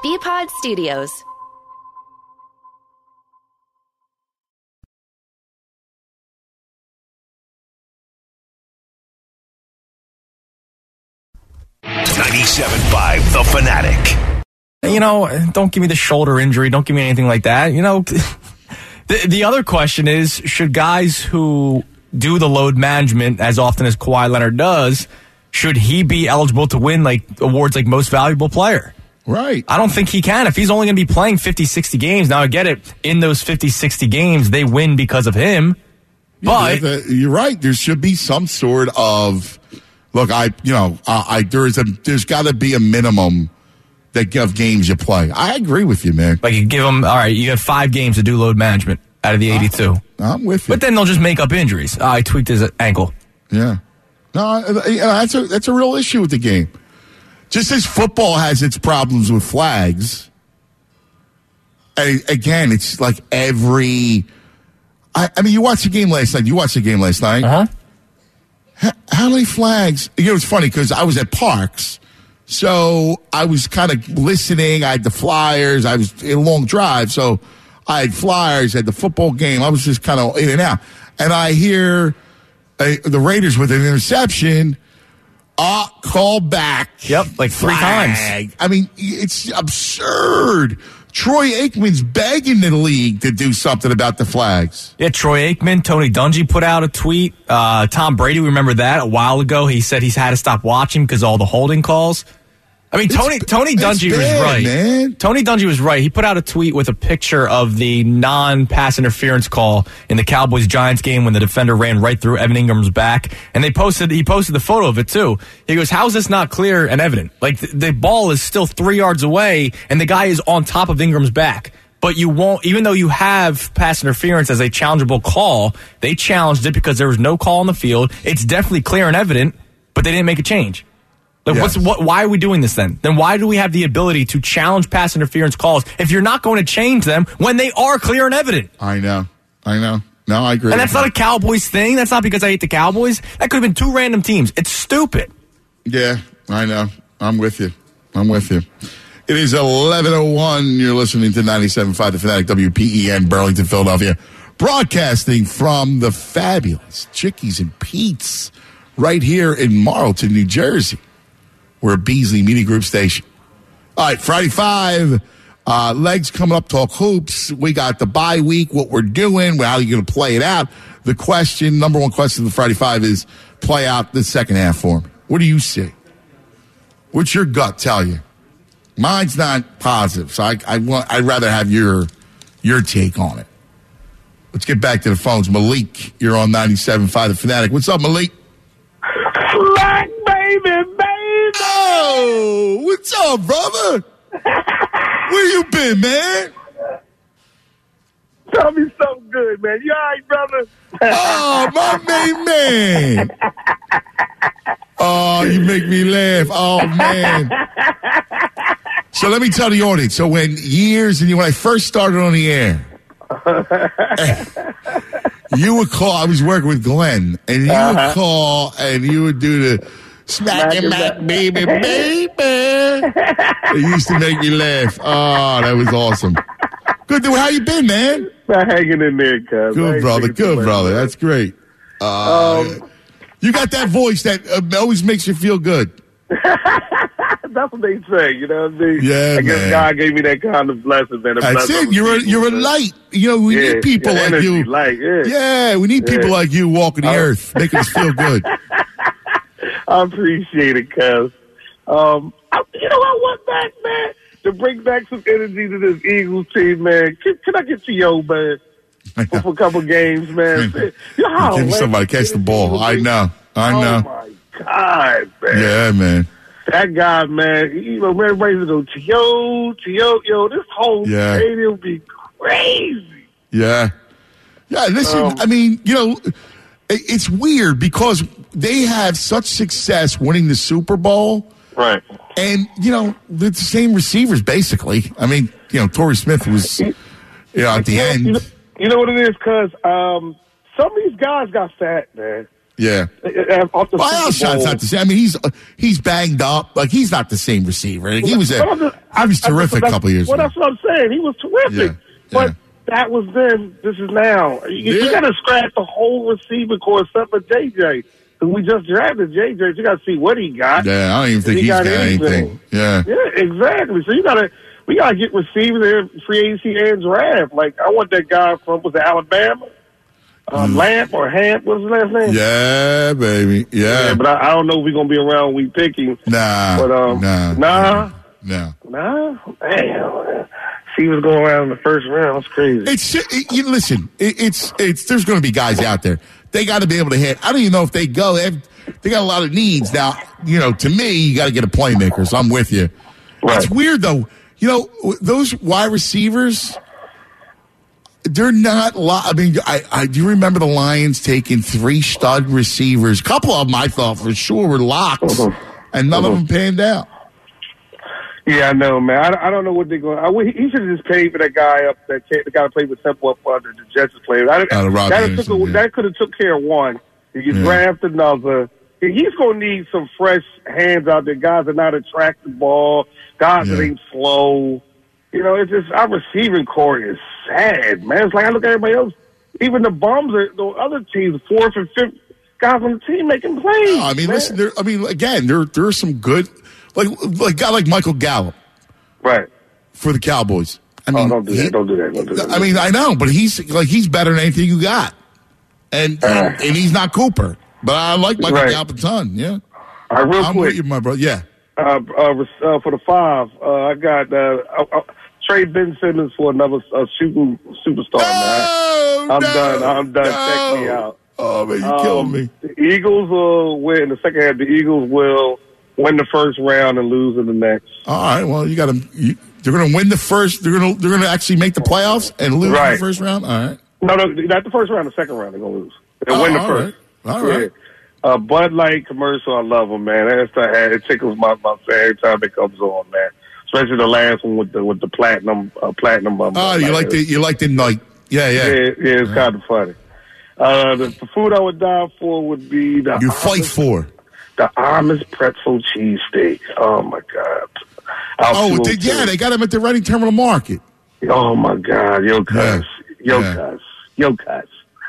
BPod Studios. $97.5 The Fanatic. Don't give me the shoulder injury. Don't give me anything like that. The other question is, should guys who do the load management as often as Kawhi Leonard does, should he be eligible to win awards like most valuable player? Right. I don't think he can. If he's only going to be playing 50, 60 games, now I get it. In those 50, 60 games, they win because of him. But you're right. There should be some sort of look. There's got to be a minimum of games you play. I agree with you, man. You give them all right. You have 5 games to do load management out of the 82. I'm with you. But then they'll just make up injuries. I tweaked his ankle. Yeah. No, that's a real issue with the game. Just as football has its problems with flags, again, it's like every. I mean, you watched the game last night. Uh-huh. How many flags? It's funny because I was at Parks, so I was kind of listening. I had the Flyers. I was in a long drive, so I had Flyers, had the football game. I was just kind of in and out. And I hear the Raiders with an interception. Call back. Yep, 3 times. I mean, it's absurd. Troy Aikman's begging the league to do something about the flags. Yeah, Troy Aikman, Tony Dungy put out a tweet. Tom Brady, we remember that a while ago. He said he's had to stop watching because all the holding calls. I mean, Tony Dungy was right. Man. Tony Dungy was right. He put out a tweet with a picture of the non-pass interference call in the Cowboys-Giants game when the defender ran right through Evan Ingram's back. And he posted the photo of it, too. He goes, how is this not clear and evident? The ball is still 3 yards away, and the guy is on top of Ingram's back. But you won't, even though you have pass interference as a challengeable call, they challenged it because there was no call on the field. It's definitely clear and evident, but they didn't make a change. Yes. Why are we doing this then? Then why do we have the ability to challenge pass interference calls if you're not going to change them when they are clear and evident? I know. No, I agree. And that's not a Cowboys thing. That's not because I hate the Cowboys. That could have been 2 random teams. It's stupid. Yeah, I know. I'm with you. It is 11:01. You're listening to 97.5 The Fanatic, WPEN, Burlington, Philadelphia. Broadcasting from the fabulous Chickies and Pete's right here in Marlton, New Jersey. We're a Beasley Media Group station. All right, Friday 5. Legs coming up, talk hoops. We got the bye week, what we're doing, how are you going to play it out? The number one question of the Friday 5 is play out the second half for me. What do you see? What's your gut tell you? Mine's not positive, so I'd rather have your take on it. Let's get back to the phones. Malik, you're on 97.5 The Fanatic. What's up, Malik? Black baby. Oh, what's up, brother? Where you been, man? Tell me something good, man. You all right, brother? Oh, my main man. Oh, you make me laugh. Oh, man. So let me tell the audience. So when I first started on the air, you would call. I was working with Glenn, and you would call, and you would do the smack and back, baby. It used to make me laugh. Oh, that was awesome. Good. How you been, man? I'm hanging in there, cuz. Good, brother. That's great. You got that voice that always makes you feel good. That's what they say, you know what I mean? Yeah, I guess man. God gave me that kind of blessing, man. That's it. You're a light. We need people like you. Light, yeah, we need people like you walking the earth, making us feel good. I appreciate it, cuz. You know, I want back, man, to bring back some energy to this Eagles team, man. Can I get to yo, man, for a couple games, man? Give somebody catch the ball. I know. Oh, my God, man. Yeah, man. That guy, man, everybody's going to go, yo, this whole stadium be crazy. Yeah. Yeah, listen, I mean, it's weird because they have such success winning the Super Bowl. Right. And, they're the same receivers, basically. I mean, Torrey Smith was, at the end. You know what it is? Because some of these guys got fat, man. Yeah. Alshon's not the same. I mean, he's banged up. Like, he's not the same receiver. He was I was terrific a couple years ago. Well, that's what I'm saying. He was terrific. But that was then. This is now. You got to scratch the whole receiving core except for JJ. Because we just drafted JJ. You got to see what he got. Yeah, I don't even think he's got anything. Yeah, exactly. So we got to get receivers in free agency and draft. Like, I want that guy from, was it Alabama? Lamp or Hamp, what's his last name? Yeah, baby. Yeah. But I don't know if we're going to be around week picking. Nah. But, Nah. Damn. See what's going around in the first round. That's crazy. Listen, there's going to be guys out there. They got to be able to hit. I don't even know if they go. They got a lot of needs. Now, to me, you got to get a playmaker, so I'm with you. Right. It's weird, though. Those wide receivers, they're not. I mean, I do remember the Lions taking 3 stud receivers. A couple of them, I thought for sure, were locks, and none of them panned out. Yeah, I know, man. I don't know what they're going. He should have just paid for that guy up. The guy that played with Temple up under the Jets player. That could have took care of one. You draft another. He's going to need some fresh hands out there. Guys that not attract the ball. Guys that ain't slow. It's just our receiving core is sad, man. It's like I look at everybody else. Even the bums are the other teams, 4th and 5th guys on the team making plays. I mean, listen. There are some good. Like a guy like Michael Gallup, right? For the Cowboys. I mean, don't do that. I mean, I know, but he's better than anything you got, and he's not Cooper. But I like Michael Gallup a ton. Yeah. All right, I'm quick, with you, my brother. Yeah. For the 5, I got trade Ben Simmons for another shooting superstar. Man. I'm done. Check me out. Oh man, you're killing me. The Eagles will win in the second half. The Eagles will win the first round and lose in the next. All right. Well, you got to. They're going to win the first. They're going to actually make the playoffs and lose in the first round. All right. No, not the first round. The second round, they're going to lose. They'll win the first. Right. All right. Yeah. Bud Light commercial. I love them, man. It tickles my fan every time it comes on, man. Especially the last one with the platinum. Oh, you like the night. Yeah. It's kind of funny. The food I would die for would be the. You fight for. The Armis pretzel cheesesteak. Oh, my God. They got them at the Reading Terminal Market. Oh, my God. Yo, cuss. Yo, cuss.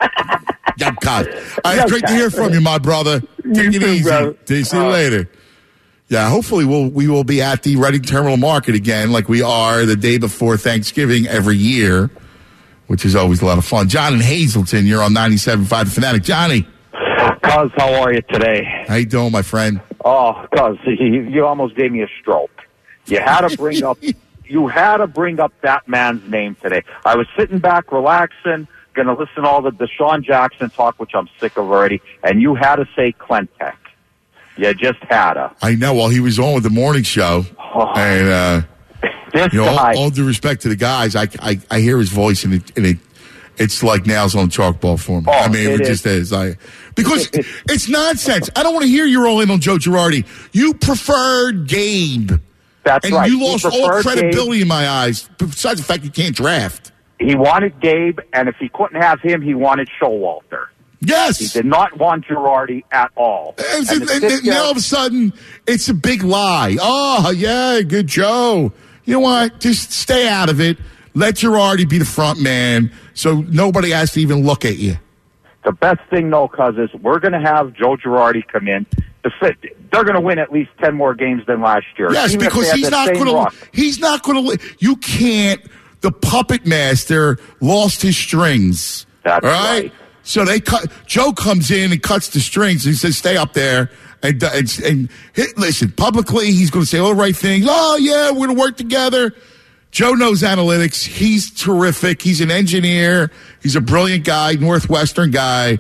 It's great to hear from you, my brother. Take it easy. Brother. See you later. Yeah, hopefully we will be at the Reading Terminal Market again like we are the day before Thanksgiving every year, which is always a lot of fun. John in Hazleton, you're on 97.5 The Fanatic. Johnny. Cuz, how are you today? How you doing, my friend? Oh, Cuz, you almost gave me a stroke. You had to bring up that man's name today. I was sitting back, relaxing, going to listen to all the Deshaun Jackson talk, which I'm sick of already, and you had to say Clentech. You just had to. I know. Well, he was on with the morning show, and all due respect to the guys, I hear his voice, and it's like nails on chalkball for me. I mean, it just is. Because it's nonsense. I don't want to hear you're all in on Joe Girardi. You preferred Gabe. That's right. And you lost all credibility in my eyes, besides the fact you can't draft. He wanted Gabe, and if he couldn't have him, he wanted Showalter. Yes. He did not want Girardi at all. And now all of a sudden, it's a big lie. Oh, yeah, good Joe. You know what? Just stay out of it. Let Girardi be the front man so nobody has to even look at you. The best thing, though, Cuz, is we're going to have Joe Girardi come in. They're going to win at least 10 more games than last year. Yes, because he's not going to. You can't. The puppet master lost his strings. That's right. So Joe comes in and cuts the strings. And he says, "Stay up there." And listen, publicly, he's going to say all the right things. Oh yeah, we're going to work together. Joe knows analytics. He's terrific. He's an engineer. He's a brilliant guy, Northwestern guy.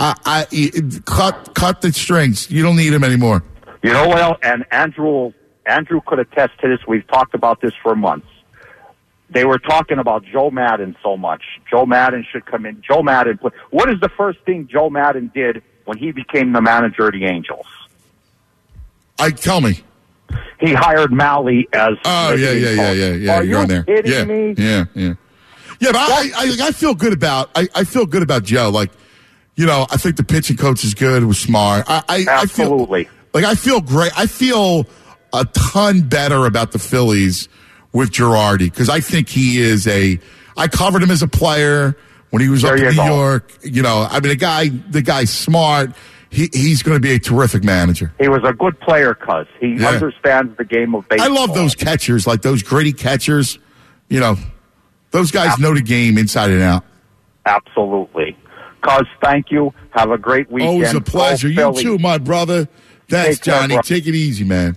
Cut the strings. You don't need him anymore. You know what? And Andrew could attest to this. We've talked about this for months. They were talking about Joe Madden so much. Joe Madden should come in. Joe Madden. What is the first thing Joe Madden did when he became the manager of the Angels? Tell me. He hired Malley as. Oh yeah. Are you kidding me? Yeah. But I feel good about. I feel good about Joe. Like, I think the pitching coach is good. It was smart. Absolutely. I feel great. I feel a ton better about the Phillies with Girardi because I think he is I covered him as a player when he was up in New York. You know, I mean, the guy's smart. He's going to be a terrific manager. He was a good player, cuz. He understands the game of baseball. I love those catchers, like those gritty catchers. You know, those guys know the game inside and out. Absolutely. Cuz, thank you. Have a great weekend. Always a pleasure. You too, my brother. Thanks, Johnny. Take it easy, man.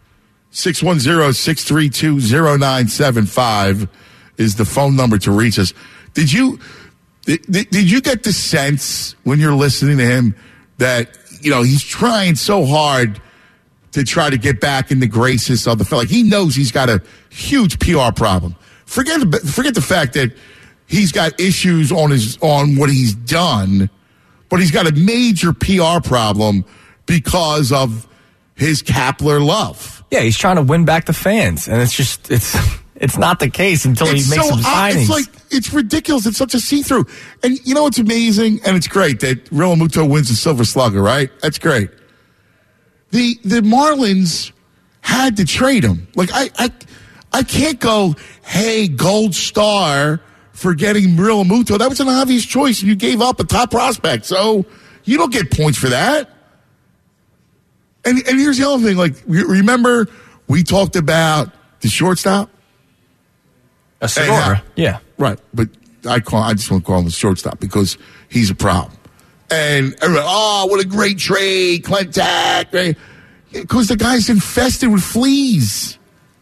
610-632-0975 is the phone number to reach us. Did you get the sense when you're listening to him that, you know, he's trying so hard to try to get back in the graces of the like he knows he's got a huge PR problem. Forget the fact that he's got issues on what he's done, but he's got a major PR problem because of his Kapler love. Yeah, he's trying to win back the fans, and it's not the case until he makes some signings. It's ridiculous. It's such a see-through. And you know what's amazing? And it's great that Realmuto wins the Silver Slugger, right? That's great. The Marlins had to trade him. Like, I can't go, hey, gold star for getting Realmuto. That was an obvious choice, and you gave up a top prospect. So you don't get points for that. And here's the other thing. Like, remember we talked about the shortstop? Segura, yeah. Right, but I just want to call him the shortstop because he's a problem. And everybody, what a great trade, Klentak. Because the guy's infested with fleas.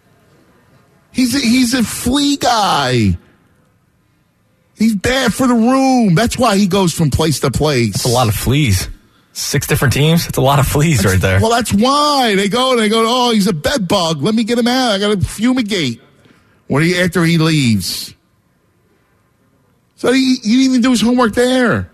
He's a flea guy. He's bad for the room. That's why he goes from place to place. That's a lot of fleas. 6 different teams. It's a lot of fleas right there. Well, that's why they go. Oh, he's a bed bug. Let me get him out. I got to fumigate after he leaves. So he didn't even do his homework there.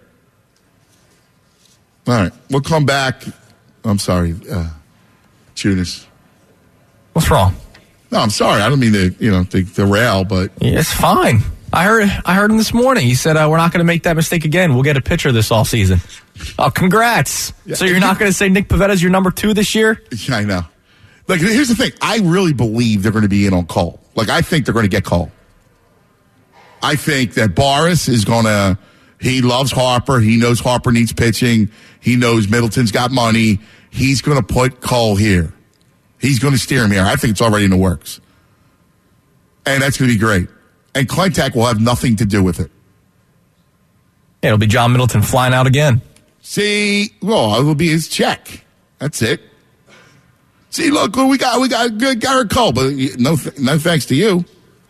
All right, we'll come back. I'm sorry, Judas. What's wrong? No, I'm sorry. I don't mean to derail, but it's fine. I heard him this morning. He said we're not going to make that mistake again. We'll get a pitcher this offseason. Oh, congrats! Yeah. So you're not going to say Nick Pavetta's your number 2 this year? Yeah, I know. Like, here's the thing. I really believe they're going to be in on Cole. Like, I think they're going to get Cole. I think that Boris is going to. He loves Harper. He knows Harper needs pitching. He knows Middleton's got money. He's going to put Cole here. He's going to steer him here. I think it's already in the works. And that's going to be great. And Klentak will have nothing to do with it. Yeah, it'll be John Middleton flying out again. See, well, it'll be his check. That's it. See, look what we got. We got good Garrett Cole, but no thanks to you.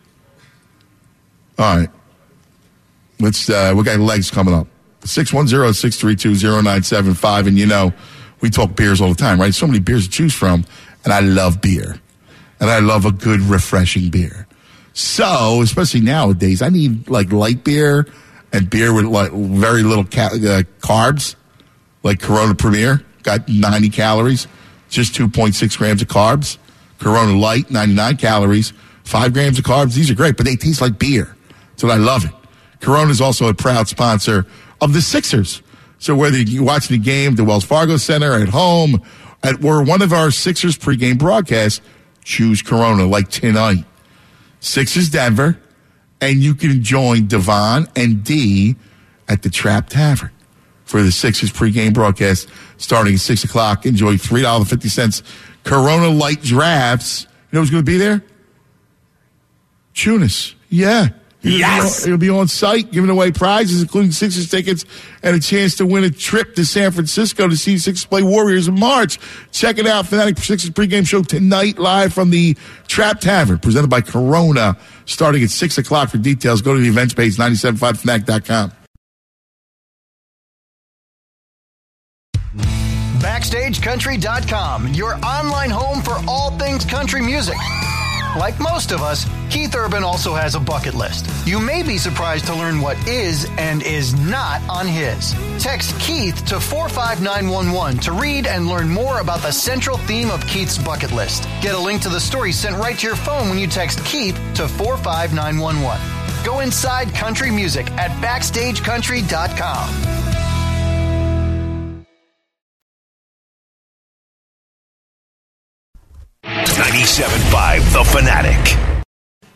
All right. We got legs coming up. 610-632-0975. And, you know, we talk beers all the time, right? So many beers to choose from. And I love beer. And I love a good, refreshing beer. So, especially nowadays, I need, like, light beer and beer with, like, very little carbs. Like Corona Premier. Got 90 calories. Just 2.6 grams of carbs. Corona Light, 99 calories. 5 grams of carbs. These are great, but they taste like beer. So I love it. Corona is also a proud sponsor of the Sixers. So whether you're watching the game at the Wells Fargo Center, at home, or one of our Sixers pregame broadcasts, choose Corona like tonight. Sixers Denver, and you can join Devon and D at the Trap Tavern for the Sixers pregame broadcast starting at 6 o'clock. Enjoy $3.50 Corona Light drafts. You know who's going to be there? Tunis. Yeah. Yes! He'll be on site giving away prizes, including Sixers tickets and a chance to win a trip to San Francisco to see Sixers play Warriors in March. Check it out. Fanatic Sixers pregame show tonight live from the Trap Tavern, presented by Corona, starting at 6 o'clock. For details, go to the events page, 975fanatic.com. BackstageCountry.com, your online home for all things country music. Like most of us, Keith Urban also has a bucket list. You may be surprised to learn what is and is not on his. Text Keith to 45911 to read and learn more about the central theme of Keith's bucket list. Get a link to the story sent right to your phone when you text Keith to 45911. Go inside country music at BackstageCountry.com. 97.5 The Fanatic.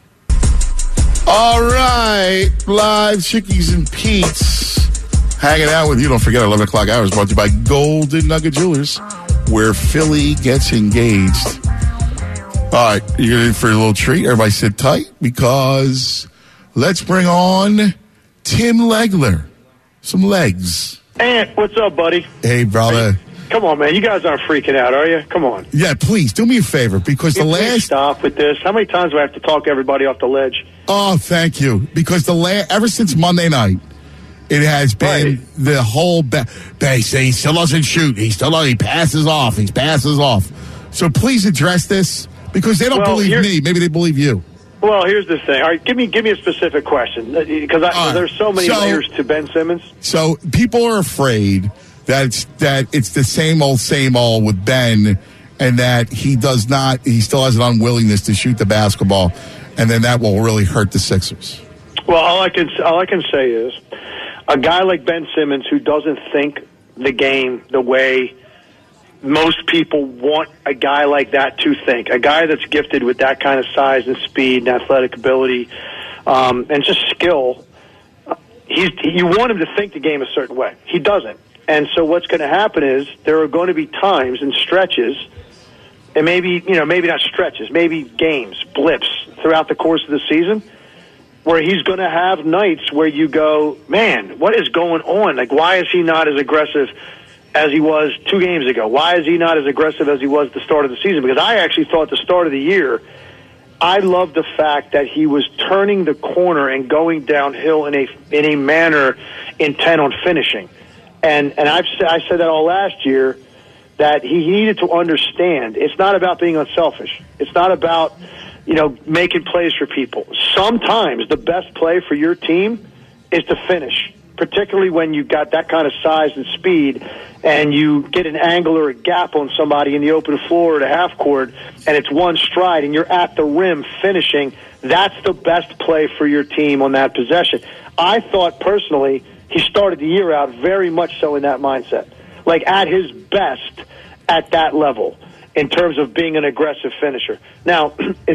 All right, live Chickies and Pete's hanging out with you. Don't forget, 11 o'clock hour is brought to you by Golden Nugget Jewelers, where Philly gets engaged. All right, you're in for a little treat. Everybody sit tight because let's bring on Tim Legler. Some legs. Ant, what's up, buddy? Hey, brother. Come on, man. You guys aren't freaking out, are you? Come on. Yeah, please, do me a favor, because the last... Stop with this. How many times do I have to talk everybody off the ledge? Oh, thank you. Because ever since Monday night, it has been the whole... They say he still doesn't shoot. He passes off. He passes off. So please address this, because they don't believe me. Maybe they believe you. Well, here's the thing. All right, give me a specific question, because there's so many layers to Ben Simmons. So people are afraid that it's the same old with Ben, and that he still has an unwillingness to shoot the basketball, and then that will really hurt the Sixers. Well, all I can say is a guy like Ben Simmons, who doesn't think the game the way most people want a guy like that to think, a guy that's gifted with that kind of size and speed and athletic ability, and just skill. You want him to think the game a certain way. He doesn't. And so what's going to happen is there are going to be times and stretches, and maybe not stretches, maybe games, blips throughout the course of the season, where he's going to have nights where you go, man, what is going on? Like, why is he not as aggressive as he was 2 games ago? Why is he not as aggressive as he was at the start of the season? Because I actually thought at the start of the year, I loved the fact that he was turning the corner and going downhill in a manner intent on finishing. And I said that all last year, that he needed to understand it's not about being unselfish. It's not about, making plays for people. Sometimes the best play for your team is to finish, particularly when you've got that kind of size and speed and you get an angle or a gap on somebody in the open floor or the half court and it's one stride and you're at the rim finishing. That's the best play for your team on that possession. I thought personally he started the year out very much so in that mindset, like at his best at that level in terms of being an aggressive finisher. Now,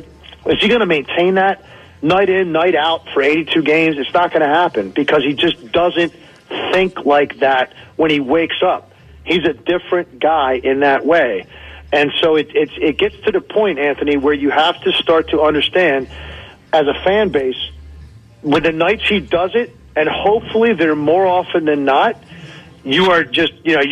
is he going to maintain that night in, night out for 82 games? It's not going to happen because he just doesn't think like that when he wakes up. He's a different guy in that way. And so it gets to the point, Anthony, where you have to start to understand as a fan base, when the nights he does it, and hopefully they're more often than not, you are just,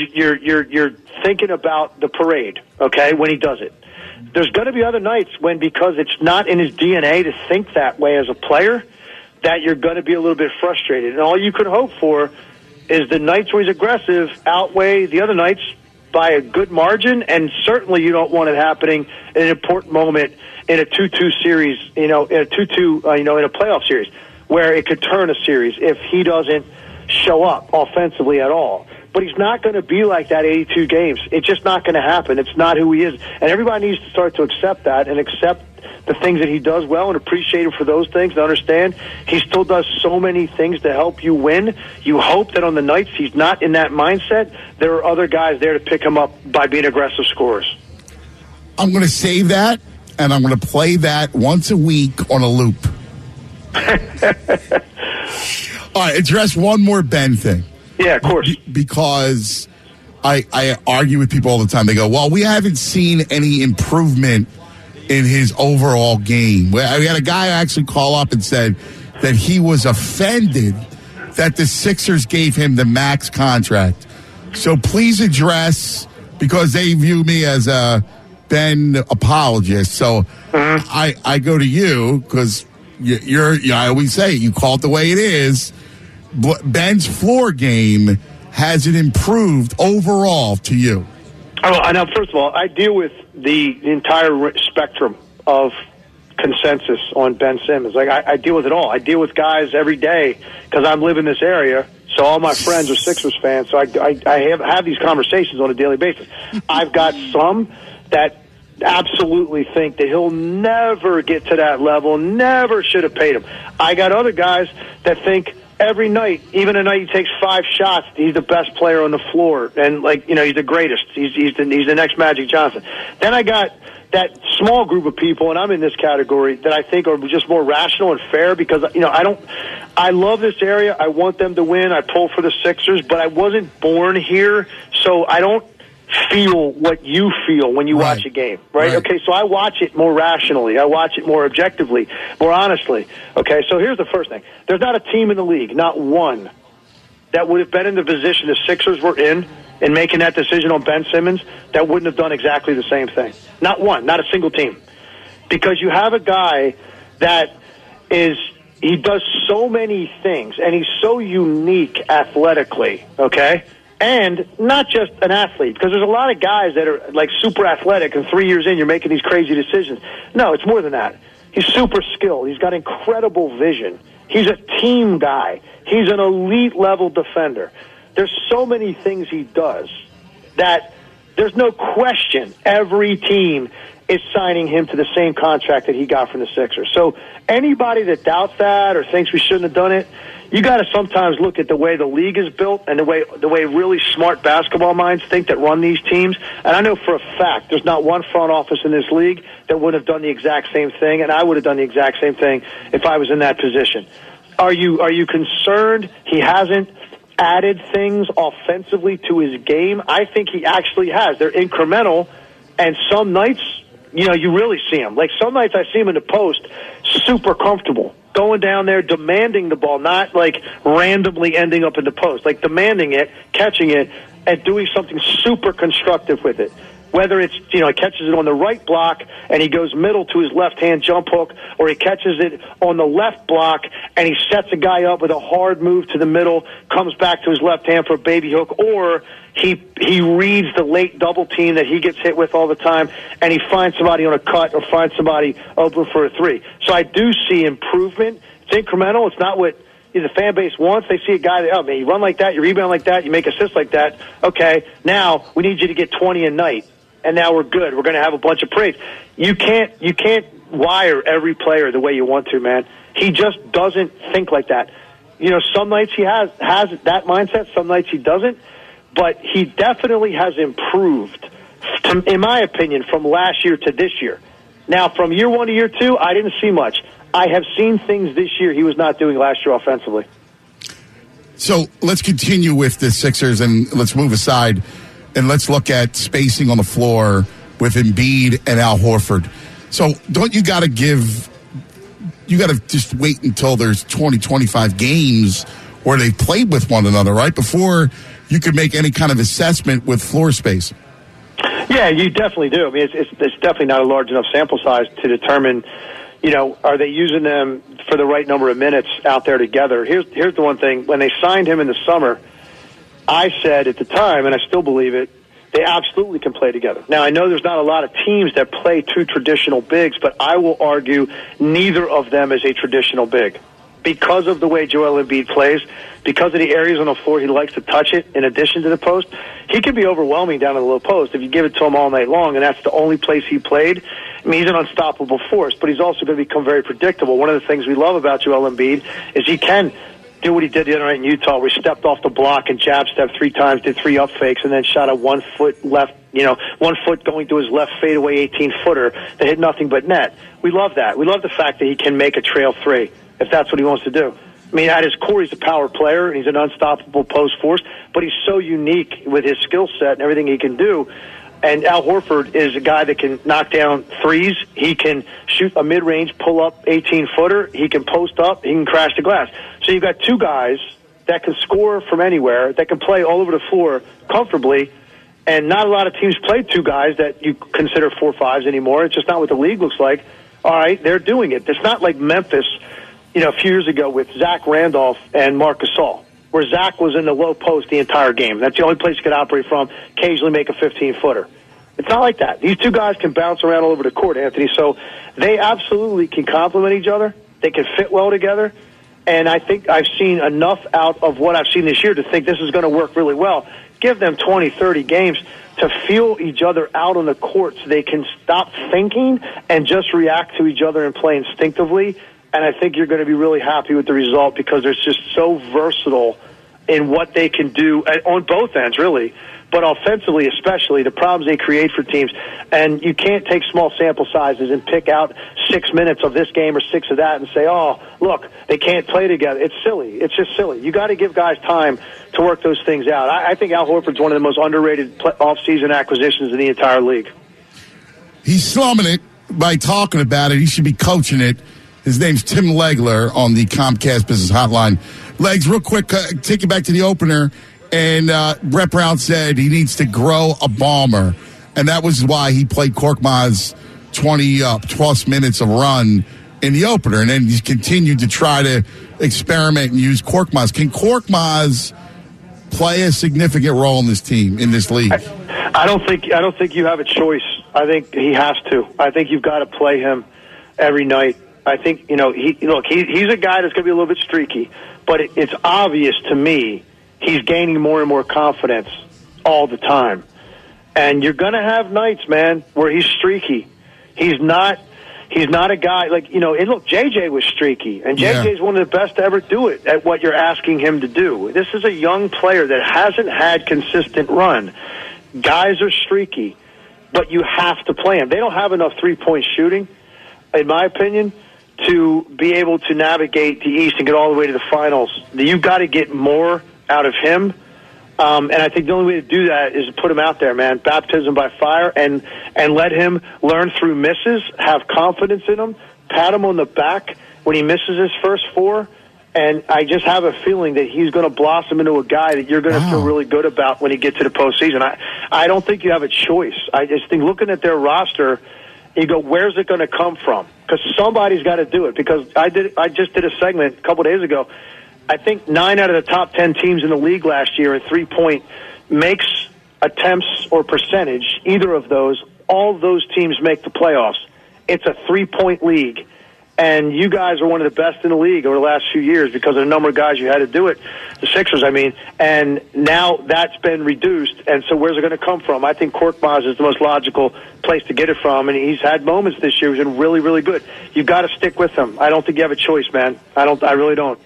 you're thinking about the parade, okay, when he does it. There's going to be other nights when, because it's not in his DNA to think that way as a player, that you're going to be a little bit frustrated. And all you could hope for is the nights where he's aggressive outweigh the other nights by a good margin, and certainly you don't want it happening in an important moment in a 2-2 series, in a 2-2, in a playoff series, where it could turn a series if he doesn't show up offensively at all. But he's not going to be like that 82 games. It's just not going to happen. It's not who he is. And everybody needs to start to accept that and accept the things that he does well and appreciate him for those things and understand he still does so many things to help you win. You hope that on the nights he's not in that mindset, there are other guys there to pick him up by being aggressive scorers. I'm going to save that, and I'm going to play that once a week on a loop. All right, address one more Ben thing. Yeah, of course. Because I argue with people all the time. They go, well, we haven't seen any improvement in his overall game. We had a guy actually call up and said that he was offended that the Sixers gave him the max contract. So please address, because they view me as a Ben apologist. So I go to you because I always say you call it the way it is. Ben's floor game, has it improved overall to you? I know. First of all, I deal with the entire spectrum of consensus on Ben Simmons. Like I deal with it all. I deal with guys every day because I live in this area. So all my friends are Sixers fans. So I have these conversations on a daily basis. I've got some that absolutely think that he'll never get to that level, never should have paid him. I got other guys that think every night, even a night he takes 5 shots, he's the best player on the floor, and he's the greatest. He's the next Magic Johnson. Then I got that small group of people, and I'm in this category, that I think are just more rational and fair because, I love this area. I want them to win. I pull for the Sixers, but I wasn't born here, so I don't feel what you feel when you watch a game, right? Okay, so I watch it more rationally. I watch it more objectively, more honestly. Okay, so here's the first thing. There's not a team in the league, not one, that would have been in the position the Sixers were in making that decision on Ben Simmons that wouldn't have done exactly the same thing. Not one, not a single team. Because you have a guy that he does so many things, and he's so unique athletically, okay? And not just an athlete, because there's a lot of guys that are like super athletic, and 3 years in, you're making these crazy decisions. No, it's more than that. He's super skilled. He's got incredible vision. He's a team guy. He's an elite-level defender. There's so many things he does that there's no question every team is signing him to the same contract that he got from the Sixers. So anybody that doubts that or thinks we shouldn't have done it, you got to sometimes look at the way the league is built and the way really smart basketball minds think that run these teams. And I know for a fact there's not one front office in this league that would have done the exact same thing, and I would have done the exact same thing if I was in that position. Are you concerned he hasn't added things offensively to his game? I think he actually has. They're incremental, and some nights, you really see him. Like some nights I see him in the post, super comfortable, going down there, demanding the ball, not like randomly ending up in the post, like demanding it, catching it, and doing something super constructive with it. Whether it's, he catches it on the right block and he goes middle to his left-hand jump hook, or he catches it on the left block and he sets a guy up with a hard move to the middle, comes back to his left hand for a baby hook, or he reads the late double team that he gets hit with all the time and he finds somebody on a cut or finds somebody open for a three. So I do see improvement. It's incremental. It's not what the fan base wants. They see a guy that, you run like that, you rebound like that, you make assists like that. Okay, now we need you to get 20 a night. And now we're good. We're going to have a bunch of praise. You can't wire every player the way you want to, man. He just doesn't think like that. Some nights he has that mindset, some nights he doesn't. But he definitely has improved, in my opinion, from last year to this year. Now, from year one to year two, I didn't see much. I have seen things this year he was not doing last year offensively. So let's continue with the Sixers and let's move aside. And let's look at spacing on the floor with Embiid and Al Horford. So don't you got to just wait until there's 20, 25 games where they played with one another, right? Before you could make any kind of assessment with floor space. Yeah, you definitely do. I mean, it's definitely not a large enough sample size to determine, are they using them for the right number of minutes out there together? Here's the one thing. When they signed him in the summer, I said at the time, and I still believe it, they absolutely can play together. Now, I know there's not a lot of teams that play two traditional bigs, but I will argue neither of them is a traditional big. Because of the way Joel Embiid plays, because of the areas on the floor he likes to touch it in addition to the post, he can be overwhelming down in the low post if you give it to him all night long, and that's the only place he played. I mean, he's an unstoppable force, but he's also going to become very predictable. One of the things we love about Joel Embiid is he can do what he did the other night in Utah, where he stepped off the block and jab stepped 3 times, did 3 up fakes, and then shot a 1 foot left, 1 foot going to his left fadeaway 18-footer that hit nothing but net. We love that. We love the fact that he can make a trail 3 if that's what he wants to do. I mean, at his core, he's a power player, and he's an unstoppable post force, but he's so unique with his skill set and everything he can do. And Al Horford is a guy that can knock down threes. He can shoot a mid-range, pull-up 18-footer. He can post up. He can crash the glass. So you've got two guys that can score from anywhere, that can play all over the floor comfortably, and not a lot of teams play two guys that you consider 4-5s anymore. It's just not what the league looks like. All right, they're doing it. It's not like Memphis, a few years ago with Zach Randolph and Marc Gasol, where Zach was in the low post the entire game. That's the only place he could operate from, occasionally make a 15-footer. It's not like that. These two guys can bounce around all over the court, Anthony, so they absolutely can complement each other. They can fit well together, and I think I've seen enough out of what I've seen this year to think this is going to work really well. Give them 20, 30 games to feel each other out on the court so they can stop thinking and just react to each other and play instinctively. And I think you're going to be really happy with the result because they're just so versatile in what they can do on both ends, really. But offensively, especially, the problems they create for teams. And you can't take small sample sizes and pick out 6 minutes of this game or 6 of that and say, oh, look, they can't play together. It's silly. It's just silly. You got to give guys time to work those things out. I think Al Horford's one of the most underrated off-season acquisitions in the entire league. He's slumming it by talking about it. He should be coaching it. His name's Tim Legler on the Comcast Business Hotline. Legs, real quick, take you back to the opener. And Brett Brown said he needs to grow a bomber. And that was why he played Korkmaz 20-plus minutes of run in the opener. And then he's continued to try to experiment and use Korkmaz. Can Korkmaz play a significant role in this team, in this league? I don't think you have a choice. I think he has to. I think you've got to play him every night. I think, he's a guy that's going to be a little bit streaky. But it's obvious to me he's gaining more and more confidence all the time. And you're going to have nights, man, where he's streaky. He's not a guy like, look, JJ was streaky, and JJ's one of the best to ever do it at what you're asking him to do. This is a young player that hasn't had consistent run. Guys are streaky, but you have to play him. They don't have enough three-point shooting, in my opinion, to be able to navigate the East and get all the way to the finals. You've got to get more out of him. And I think the only way to do that is to put him out there, man. Baptism by fire, and let him learn through misses, have confidence in him, pat him on the back when he misses his first 4. And I just have a feeling that he's going to blossom into a guy that you're going to feel really good about when he gets to the postseason. I don't think you have a choice. I just think looking at their roster, you go, where's it going to come from? Because somebody's got to do it. Because I just did a segment a couple days ago. I think 9 out of the top 10 teams in the league last year in three-point makes, attempts, or percentage, either of those, all of those teams make the playoffs. It's a three-point league. And you guys are one of the best in the league over the last few years because of the number of guys you had to do it, the Sixers, I mean. And now that's been reduced. And so where's it going to come from? I think Korkmaz is the most logical place to get it from. And he's had moments this year. He's been really, really good. You've got to stick with him. I don't think you have a choice, man. I really don't.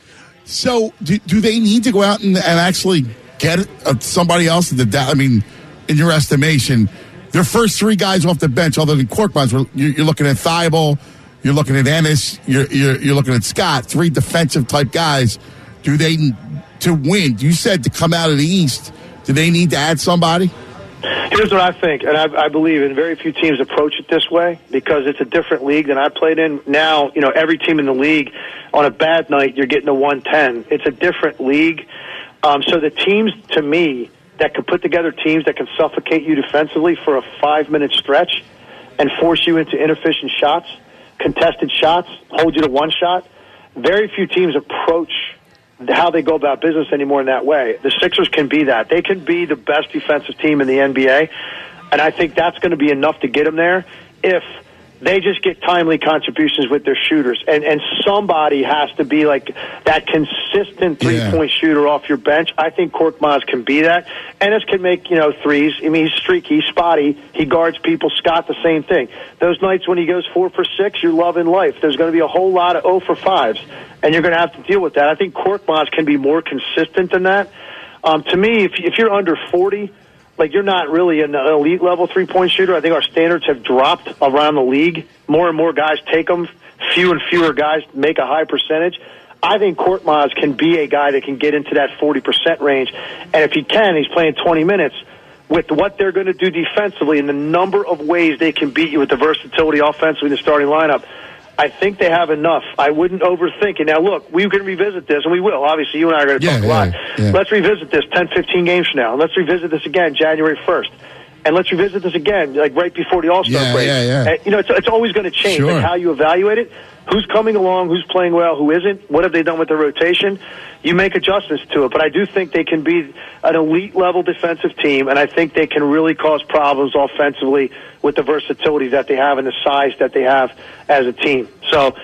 So do they need to go out and actually get somebody else? In your estimation, their first 3 guys off the bench, other than Korkmaz, you're looking at Thibault, you're looking at Ennis, you're looking at Scott, 3 defensive type guys. Do they, to win, you said to come out of the East, do they need to add somebody? Here's what I think, and I believe, and very few teams approach it this way because it's a different league than I played in. Now, every team in the league, on a bad night, you're getting a 110. It's a different league. So the teams, to me, that can put together teams that can suffocate you defensively for a 5-minute stretch and force you into inefficient shots, contested shots, hold you to one shot, very few teams approach how they go about business anymore in that way. The Sixers can be that. They can be the best defensive team in the NBA, and I think that's going to be enough to get them there if they just get timely contributions with their shooters. And somebody has to be like that consistent three-point shooter off your bench. I think Korkmaz can be that. Ennis can make, threes. I mean, he's streaky, he's spotty. He guards people. Scott, the same thing. Those nights when he goes 4 for 6, you're loving life. There's going to be a whole lot of 0 for 5s, and you're going to have to deal with that. I think Korkmaz can be more consistent than that. To me, if you're under 40, you're not really an elite level three-point shooter. I think our standards have dropped around the league. More and more guys take them. Few and fewer guys make a high percentage. I think Korkmaz can be a guy that can get into that 40% range. And if he can, he's playing 20 minutes. With what they're going to do defensively and the number of ways they can beat you with the versatility offensively in the starting lineup, I think they have enough. I wouldn't overthink it. Now, look, we can revisit this, and we will. Obviously, you and I are going to talk a lot. Yeah. Let's revisit this 10, 15 games from now. Let's revisit this again January 1st. And let's revisit this again, right before the All-Star break. It's always going to change how you evaluate it. Who's coming along, who's playing well, who isn't, what have they done with their rotation. You make adjustments to it. But I do think they can be an elite-level defensive team, and I think they can really cause problems offensively with the versatility that they have and the size that they have as a team. So,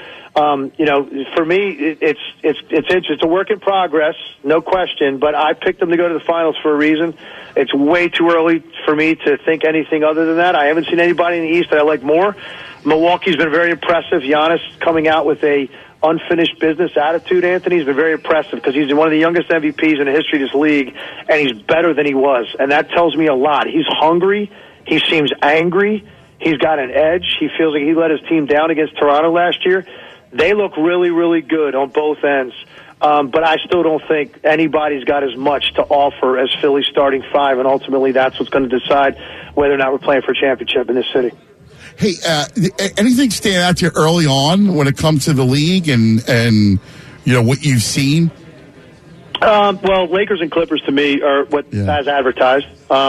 for me, it's a work in progress, no question, but I picked them to go to the finals for a reason. It's way too early for me to think anything other than that. I haven't seen anybody in the East that I like more. Milwaukee's been very impressive. Giannis coming out with a unfinished business attitude, Anthony, has been very impressive because he's one of the youngest MVPs in the history of this league, and he's better than he was. And that tells me a lot. He's hungry. He seems angry. He's got an edge. He feels like he let his team down against Toronto last year. They look really, really good on both ends. But I still don't think anybody's got as much to offer as Philly's starting five, and ultimately that's what's going to decide whether or not we're playing for a championship in this city. Hey, anything stand out to you early on when it comes to the league and you know what you've seen? Well, Lakers and Clippers to me are what as advertised.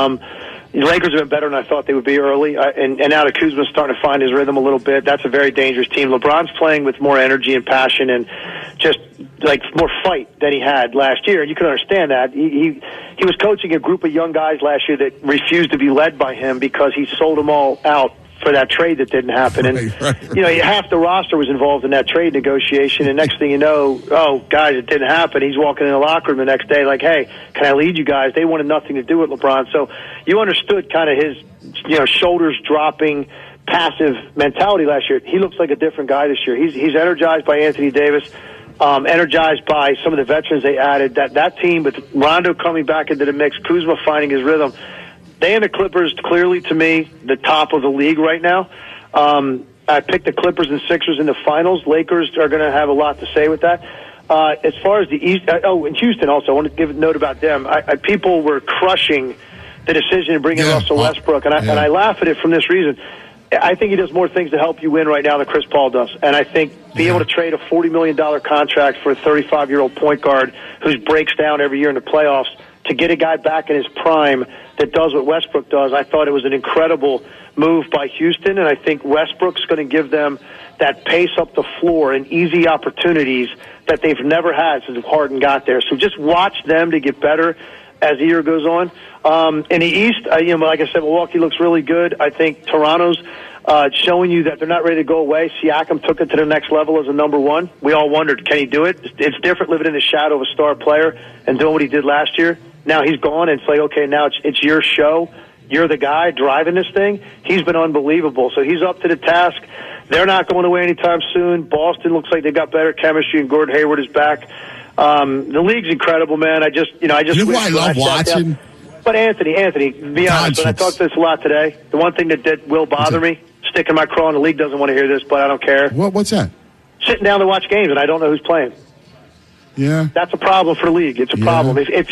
The Lakers have been better than I thought they would be early, and now that Kuzma's starting to find his rhythm a little bit. That's a very dangerous team. LeBron's playing with more energy and passion and just like more fight than he had last year. And you can understand that. He was coaching a group of young guys last year that refused to be led by him because he sold them all out for that trade that didn't happen. Right. You know, half the roster was involved in that trade negotiation, and next thing you know, oh, guys, it didn't happen. He's walking in the locker room the next day like, hey, can I lead you guys? They wanted nothing to do with LeBron. So you understood kind of his, shoulders dropping, passive mentality last year. He looks like a different guy this year. He's energized by Anthony Davis, energized by some of the veterans they added. That team, with Rondo coming back into the mix, Kuzma finding his rhythm, they and the Clippers, clearly to me, the top of the league right now. I picked the Clippers and Sixers in the finals. Lakers are going to have a lot to say with that. As far as the East, and Houston also, I want to give a note about them. People were crushing the decision to bring in Russell Westbrook, and I laugh at it from this reason. I think he does more things to help you win right now than Chris Paul does. And I think being able to trade a $40 million contract for a 35-year-old point guard who breaks down every year in the playoffs to get a guy back in his prime that does what Westbrook does, I thought it was an incredible move by Houston, and I think Westbrook's going to give them that pace up the floor and easy opportunities that they've never had since Harden got there. So just watch them to get better as the year goes on. In the East, like I said, Milwaukee looks really good. I think Toronto's showing you that they're not ready to go away. Siakam took it to the next level as a number one. We all wondered, can he do it? It's different living in the shadow of a star player and doing what he did last year. Now he's gone, and it's like, okay, now it's your show. You're the guy driving this thing. He's been unbelievable. So he's up to the task. They're not going away anytime soon. Boston looks like they've got better chemistry, and Gordon Hayward is back. The league's incredible, man. I just you know who I love watching? But Anthony, be honest, and I talked this a lot today, the one thing that will bother me, sticking my craw in the league doesn't want to hear this, but I don't care. What's that? Sitting down to watch games, and I don't know who's playing. Yeah. That's a problem for the league. It's a problem. If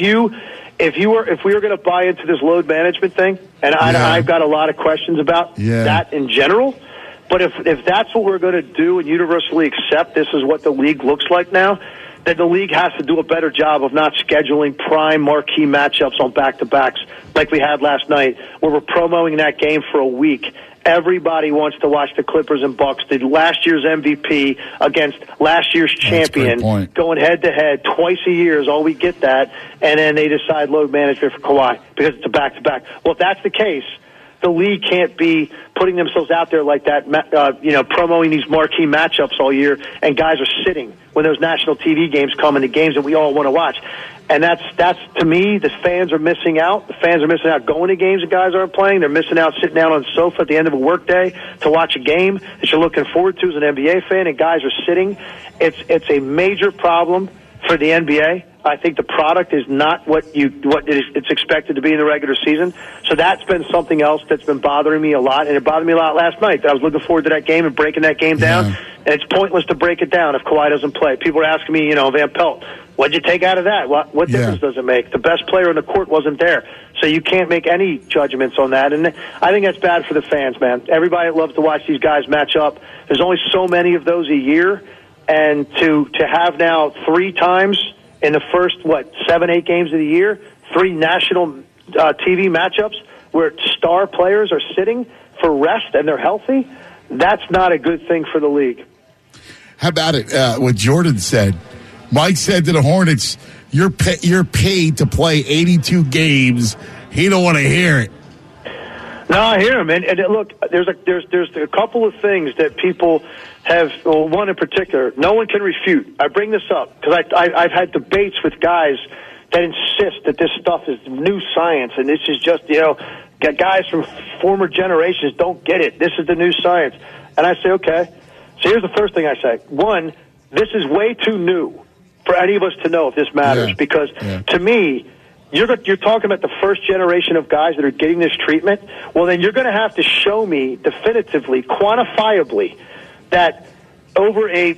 we were going to buy into this load management thing, and I've got a lot of questions about that in general, but if that's what we're going to do and universally accept this is what the league looks like now, then the league has to do a better job of not scheduling prime marquee matchups on back-to-backs like we had last night, where we're promoting that game for a week. Everybody wants to watch the Clippers and Bucks, the last year's MVP against last year's champion, going head-to-head twice a year is all we get that, and then they decide load management for Kawhi because it's a back-to-back. Well, if that's the case, the league can't be putting themselves out there like that, promoting these marquee matchups all year, and guys are sitting when those national TV games come and the games that we all want to watch. And that's to me, the fans are missing out. The fans are missing out going to games that guys aren't playing. They're missing out sitting down on the sofa at the end of a workday to watch a game that you're looking forward to as an NBA fan, and guys are sitting. It's a major problem for the NBA. I think the product is not what it's expected to be in the regular season. So that's been something else that's been bothering me a lot, and it bothered me a lot last night. I was looking forward to that game and breaking that game down, and it's pointless to break it down if Kawhi doesn't play. People are asking me, Van Pelt, what'd you take out of that? What difference does it make? The best player on the court wasn't there, so you can't make any judgments on that. And I think that's bad for the fans, man. Everybody loves to watch these guys match up. There's only so many of those a year, and to have now 3 times in the first, 7-8 games of the year, 3 national TV matchups where star players are sitting for rest and they're healthy, that's not a good thing for the league. How about it? What Jordan said. Mike said to the Hornets, you're paid to play 82 games. He don't want to hear it. No, I hear him. And look, there's a couple of things that people have, one in particular, no one can refute. I bring this up because I've had debates with guys that insist that this stuff is new science and this is just, guys from former generations don't get it. This is the new science. And I say, okay. So here's the first thing I say. One, this is way too new for any of us to know if this matters. Because to me, you're talking about the first generation of guys that are getting this treatment. Well, then you're going to have to show me definitively, quantifiably, that over a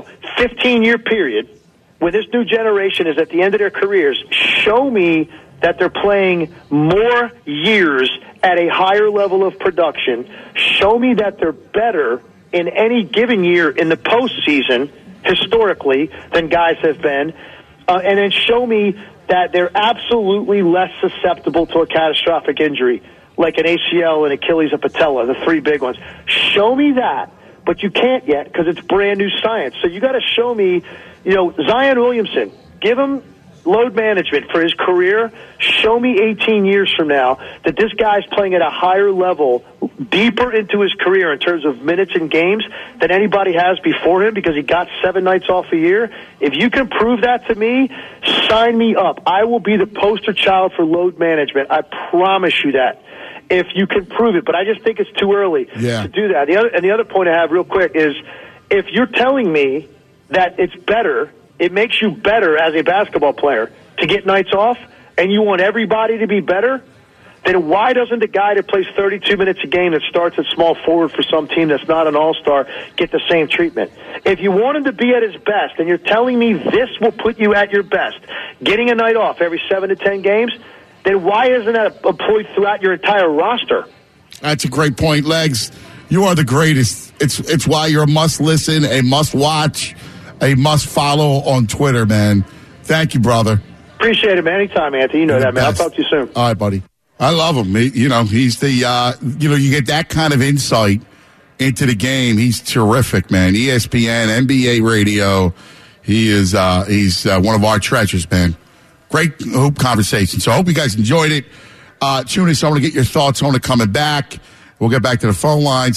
15-year period, when this new generation is at the end of their careers, show me that they're playing more years at a higher level of production. Show me that they're better in any given year in the postseason, historically, than guys have been. And then show me that they're absolutely less susceptible to a catastrophic injury, like an ACL, an Achilles, a patella, the three big ones. Show me that, but you can't yet because it's brand new science. So you got to show me, Zion Williamson, give him load management for his career. Show me 18 years from now that this guy's playing at a higher level, deeper into his career in terms of minutes and games than anybody has before him because he got 7 nights off a year. If you can prove that to me, sign me up. I will be the poster child for load management. I promise you that. If you can prove it, but I just think it's too early to do that. The other point I have real quick is if you're telling me that it's better, it makes you better as a basketball player to get nights off, and you want everybody to be better, then why doesn't a guy that plays 32 minutes a game that starts at small forward for some team that's not an all-star get the same treatment? If you want him to be at his best, and you're telling me this will put you at your best, getting a night off every 7 to 10 games, then why isn't that employed throughout your entire roster? That's a great point, Legs. You are the greatest. It's why you're a must-listen, a must-watch, a must-follow on Twitter, man. Thank you, brother. Appreciate it, man. Anytime, Anthony. You know that, man. I'll talk to you soon. All right, buddy. I love him. He's the, you get that kind of insight into the game. He's terrific, man. ESPN, NBA radio. He's one of our treasures, man. Great hoop conversation. So I hope you guys enjoyed it. Tune in. So I want to get your thoughts on it coming back. We'll get back to the phone line,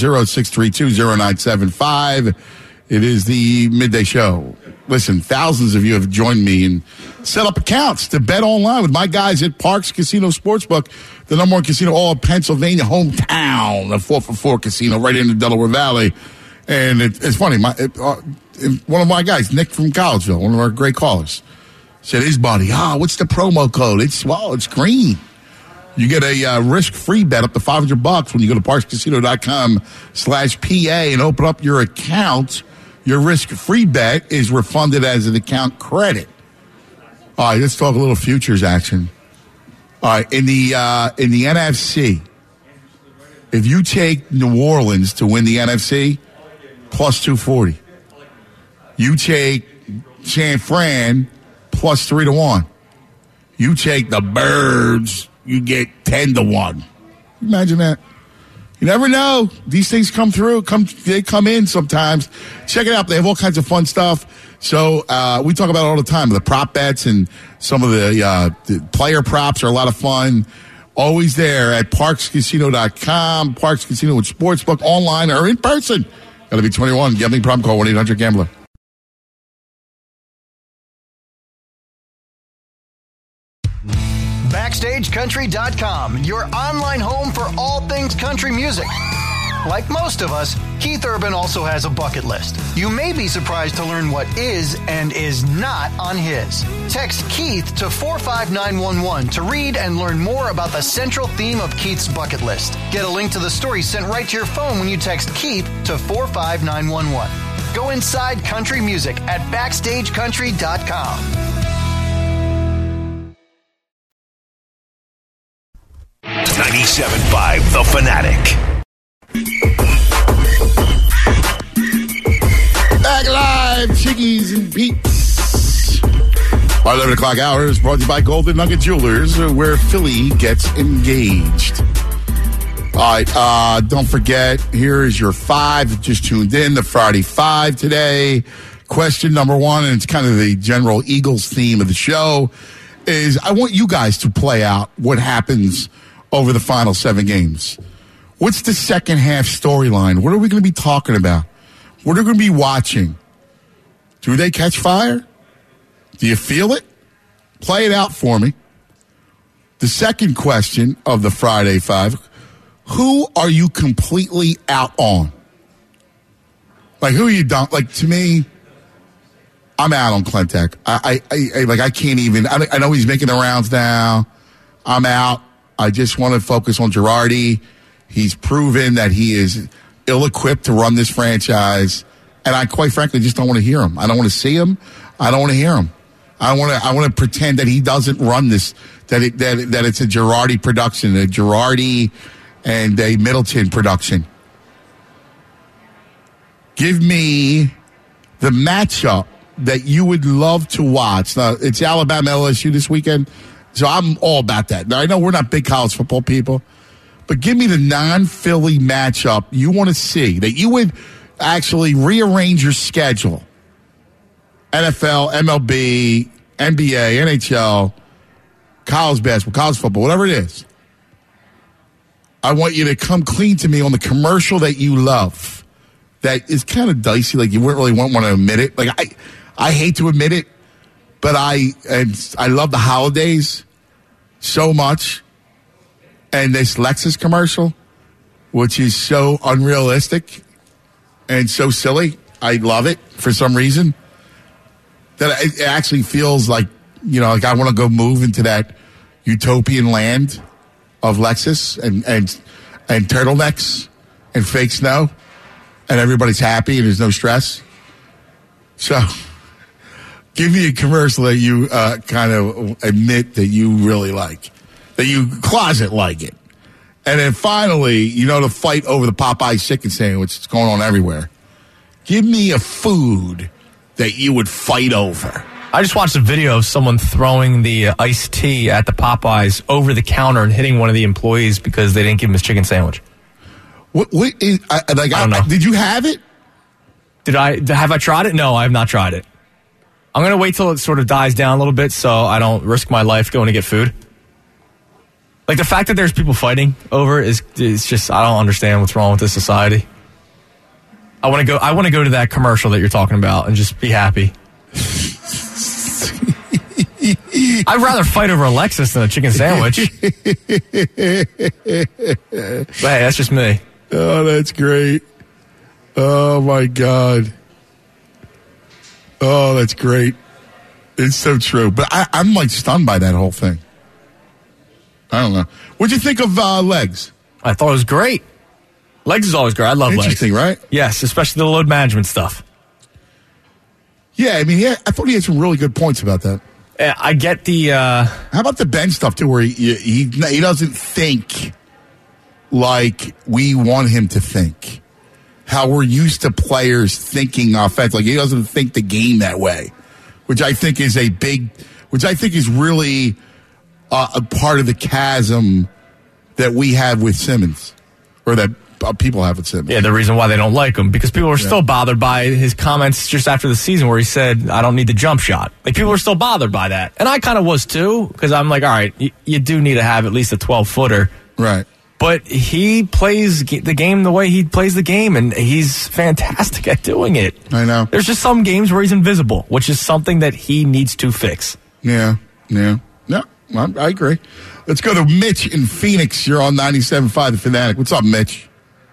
610-632-0975. It is the midday show. Listen, thousands of you have joined me and set up accounts to bet online with my guys at Parks Casino Sportsbook, the number one casino all of Pennsylvania, hometown, the 4for4 casino right in the Delaware Valley. And it's funny. One of my guys, Nick from Collegeville, one of our great callers, said his buddy, what's the promo code? It's green. You get a risk-free bet up to $500 when you go to parkscasino.com/PA and open up your account. Your risk-free bet is refunded as an account credit. All right, let's talk a little futures action. All right, in the NFC, if you take New Orleans to win the NFC, plus 240. You take San Fran, plus 3-1. You take the Birds, you get 10-1. Imagine that. You never know. These things come through. They come in sometimes. Check it out. They have all kinds of fun stuff. So we talk about it all the time. The prop bets and some of the player props are a lot of fun. Always there at parkscasino.com. Parks Casino with Sportsbook, online or in person. Got to be 21. Gambling problem, call 1-800-GAMBLER. BackstageCountry.com, your online home for all things country music. Like most of us, Keith Urban also has a bucket list. You may be surprised to learn what is and is not on his. Text Keith to 45911 to read and learn more about the central theme of Keith's bucket list. Get a link to the story sent right to your phone when you text Keith to 45911. Go inside country music at BackstageCountry.com. 97.5 The Fanatic. Back live, Chickies and Peeps. Our 11 o'clock hour is brought to you by Golden Nugget Jewelers, where Philly gets engaged. All right, don't forget, here is your 5. Just tuned in, the Friday 5 today. Question number 1, and it's kind of the general Eagles theme of the show, is I want you guys to play out what happens over the final 7 games. What's the second half storyline? What are we going to be talking about? What are we going to be watching? Do they catch fire? Do you feel it? Play it out for me. The second question of the Friday 5, who are you completely out on? Like, who you don't like? To me, I'm out on Klentak. I can't even. I know he's making the rounds now. I'm out. I just want to focus on Girardi. He's proven that he is ill-equipped to run this franchise, and I quite frankly just don't want to hear him. I don't want to see him. I don't want to hear him. I want to pretend that he doesn't run this. That it's a Girardi production, a Girardi and a Middleton production. Give me the matchup that you would love to watch. Now, it's Alabama LSU this weekend, so I'm all about that. Now, I know we're not big college football people, but give me the non-Philly matchup you want to see, that you would actually rearrange your schedule. NFL, MLB, NBA, NHL, college basketball, college football, whatever it is. I want you to come clean to me on the commercial that you love. That is kind of dicey. Like, you wouldn't really want to admit it. Like, I hate to admit it, but I love the holidays so much. And this Lexus commercial, which is so unrealistic and so silly, I love it for some reason. That it actually feels like, like I want to go move into that utopian land of Lexus and turtlenecks and fake snow. And everybody's happy and there's no stress. So, give me a commercial that you kind of admit that you really like, that you closet like it. And then finally, the fight over the Popeyes chicken sandwich that's going on everywhere. Give me a food that you would fight over. I just watched a video of someone throwing the iced tea at the Popeyes over the counter and hitting one of the employees because they didn't give him his chicken sandwich. What is, I don't know. Did you have it? Have I tried it? No, I have not tried it. I'm going to wait till it sort of dies down a little bit so I don't risk my life going to get food. Like, the fact that there's people fighting over is just, I don't understand what's wrong with this society. I want to go to that commercial that you're talking about and just be happy. I'd rather fight over a Lexus than a chicken sandwich. But hey, that's just me. Oh, that's great. Oh, my God. Oh, that's great. It's so true. But I'm like stunned by that whole thing. I don't know. What'd you think of Legs? I thought it was great. Legs is always great. I love Legs. Interesting, right? Yes, especially the load management stuff. Yeah, I mean, I thought he had some really good points about that. I get the... How about the Ben stuff, too, where he doesn't think like we want him to think. How we're used to players thinking offense. Like, he doesn't think the game that way, which I think is really a part of the chasm that we have with Simmons, or that people have with Simmons. Yeah, the reason why they don't like him, because people are still bothered by his comments just after the season where he said, I don't need the jump shot. Like, people are still bothered by that. And I kind of was too, because I'm like, all right, you do need to have at least a 12-footer. Right. But he plays the game the way he plays the game, and he's fantastic at doing it. I know. There's just some games where he's invisible, which is something that he needs to fix. Yeah. No, I agree. Let's go to Mitch in Phoenix. You're on 97.5 The Fanatic. What's up, Mitch?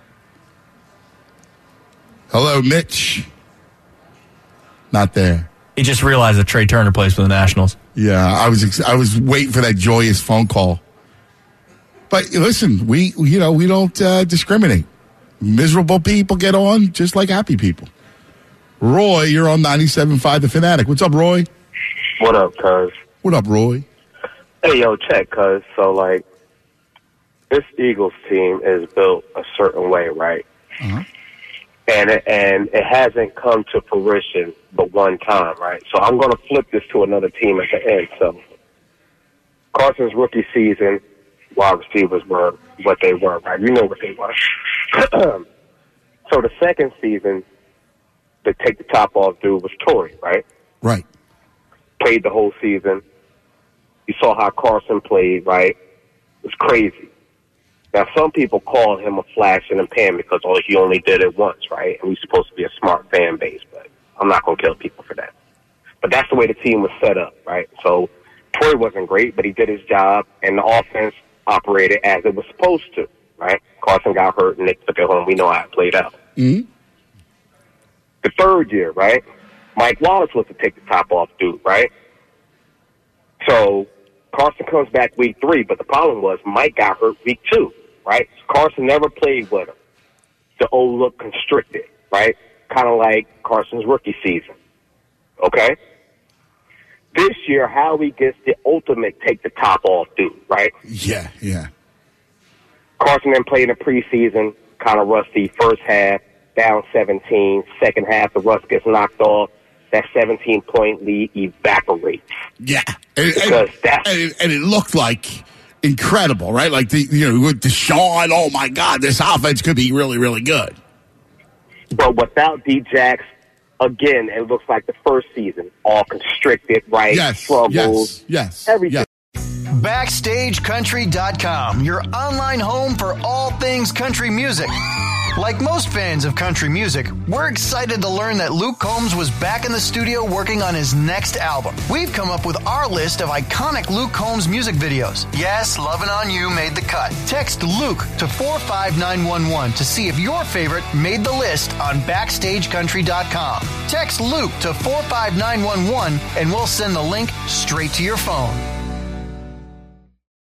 Hello, Mitch. Not there. He just realized that Trey Turner plays for the Nationals. Yeah, I was waiting for that joyous phone call. But listen, we don't discriminate. Miserable people get on just like happy people. Roy, you're on 97.5 The Fanatic. What's up, Roy? What up, cuz? What up, Roy? Hey, yo, check, cuz. So, like, this Eagles team is built a certain way, right? Uh-huh. And it hasn't come to fruition but one time, right? So I'm going to flip this to another team at the end. So Carson's rookie season, wide receivers were what they were, right? You know what they were. So the second season, to take the top off dude was Torrey, right? Right. Played the whole season. You saw how Carson played, right? It was crazy. Now, some people call him a flash in the pan because, he only did it once, right? And we're supposed to be a smart fan base, but I'm not going to kill people for that. But that's the way the team was set up, right? So Torrey wasn't great, but he did his job, and the offense operated as it was supposed to, right? Carson got hurt, and Nick took it home. We know how it played out. Mm-hmm. The third year, right, Mike Wallace was to take the top off dude, right? So Carson comes back week 3, but the problem was Mike got hurt week 2, right? So Carson never played with him. The old look constricted, right? Kind of like Carson's rookie season, okay? This year, Howie gets the ultimate take the top off dude, right? Yeah. Carson then played in the preseason, kind of rusty, first half, down 17. Second half, the rust gets knocked off. That 17-point lead evaporates. Yeah. And it looked like incredible, right? Like, with Deshaun, oh, my God, this offense could be really, really good. But without D-Jax, again, it looks like the first season, all constricted, right? Yes, struggles, everything. Yes. BackstageCountry.com, your online home for all things country music. Like most fans of country music, we're excited to learn that Luke Combs was back in the studio working on his next album. We've come up with our list of iconic Luke Combs music videos. Yes, Lovin' On You made the cut. Text Luke to 45911 to see if your favorite made the list on BackstageCountry.com. Text Luke to 45911 and we'll send the link straight to your phone.